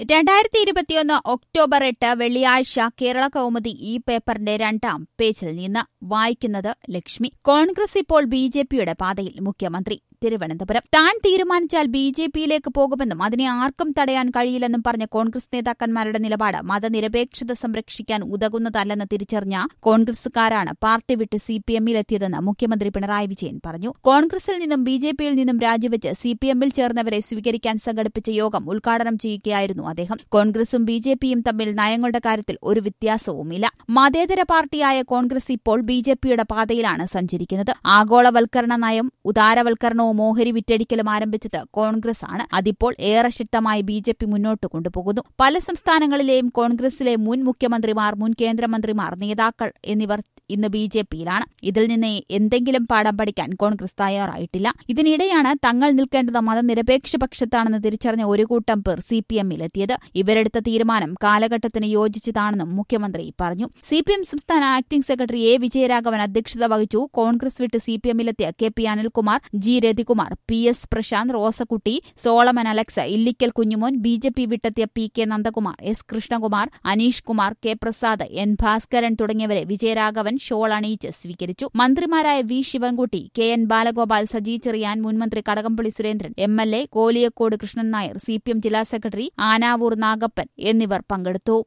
2021 October 8 വെള്ളിയാഴ്ച കേരള കൗമുദി ഈ പേപ്പറിന്റെ 2-ാം പേജിൽ നിന്ന് വായിക്കുന്നത് ലക്ഷ്മി. കോൺഗ്രസ് ഇപ്പോൾ ബിജെപിയുടെ പാതയിൽ, മുഖ്യമന്ത്രി തിരുവനന്തപുരം. താൻ തീരുമാനിച്ചാൽ ബിജെപിയിലേക്ക് പോകുമെന്നും അതിനെ ആർക്കും തടയാൻ കഴിയില്ലെന്നും പറഞ്ഞ കോൺഗ്രസ് നേതാക്കന്മാരുടെ നിലപാട് മതനിരപേക്ഷത സംരക്ഷിക്കാൻ ഉതകുന്നതല്ലെന്ന് തിരിച്ചറിഞ്ഞ കോൺഗ്രസുകാരാണ് പാർട്ടി വിട്ട് സിപിഎമ്മിലെത്തിയതെന്ന് മുഖ്യമന്ത്രി പിണറായി വിജയൻ പറഞ്ഞു. കോൺഗ്രസിൽ നിന്നും ബിജെപിയിൽ നിന്നും രാജിവെച്ച് സിപിഎമ്മിൽ ചേർന്നവരെ സ്വീകരിക്കാൻ സംഘടിപ്പിച്ച യോഗം ഉദ്ഘാടനം ചെയ്യുകയായിരുന്നു അദ്ദേഹം. കോൺഗ്രസും ബിജെപിയും തമ്മിൽ നയങ്ങളുടെ കാര്യത്തിൽ ഒരു വ്യത്യാസവുമില്ല. മതേതര പാർട്ടിയായ കോൺഗ്രസ് ഇപ്പോൾ ബിജെപിയുടെ പാതയിലാണ് സഞ്ചരിക്കുന്നത്. ആഗോളവൽക്കരണ നയം, ഉദാരവൽക്കരണവും ഓഹരി വിറ്റഴിക്കലും ആരംഭിച്ചത് കോൺഗ്രസ് ആണ്. അതിപ്പോൾ ഏറെ ശക്തമായി ബിജെപി മുന്നോട്ട് കൊണ്ടുപോകുന്നു. പല സംസ്ഥാനങ്ങളിലെയും കോൺഗ്രസിലെ മുൻ മുഖ്യമന്ത്രിമാർ, മുൻ കേന്ദ്രമന്ത്രിമാർ, നേതാക്കൾ എന്നിവർ ഇന്ന് ബിജെപിയിലാണ്. ഇതിൽ നിന്ന് എന്തെങ്കിലും പാഠം പഠിക്കാൻ കോൺഗ്രസ് തയ്യാറായിട്ടില്ല. ഇതിനിടെയാണ് തങ്ങൾ നിൽക്കേണ്ടത് മതനിരപേക്ഷ പക്ഷത്താണെന്ന് തിരിച്ചറിഞ്ഞ ഒരു കൂട്ടം പേർ സിപിഎമ്മിലെത്തിയത്. ഇവരെടുത്ത തീരുമാനം കാലഘട്ടത്തിന് യോജിച്ചതാണെന്നും മുഖ്യമന്ത്രി പറഞ്ഞു. സിപിഎം സംസ്ഥാന ആക്ടിംഗ് സെക്രട്ടറി എ വിജയരാഘവൻ അധ്യക്ഷത വഹിച്ചു. കോൺഗ്രസ് വിട്ട് സിപിഎമ്മിലെത്തിയ K P. Anilkumar, G. Rathikumar, P S. Prasanth, Rosakutty, Solomon Alex, Illikkal Kunjumon, BJP വിട്ടെത്തിയ P K. Nandakumar, S. Krishnakumar, Aneesh Kumar, K. Prasad, N. Bhaskaran തുടങ്ങിയവരെ വിജയരാഘവൻ ഷോൾ അണിയിച്ച് സ്വീകരിച്ചു. മന്ത്രിമാരായ V. Sivankutty, K. N. Balagopal, Saji Cherian, മുൻമന്ത്രി കടകംപള്ളി സുരേന്ദ്രൻ, എം.എൽ.എ. കോലിയക്കോട് കൃഷ്ണൻ നായർ, സിപിഎം ജില്ലാ സെക്രട്ടറി ആനാവൂർ നാഗപ്പൻ എന്നിവർ പങ്കെടുത്തു.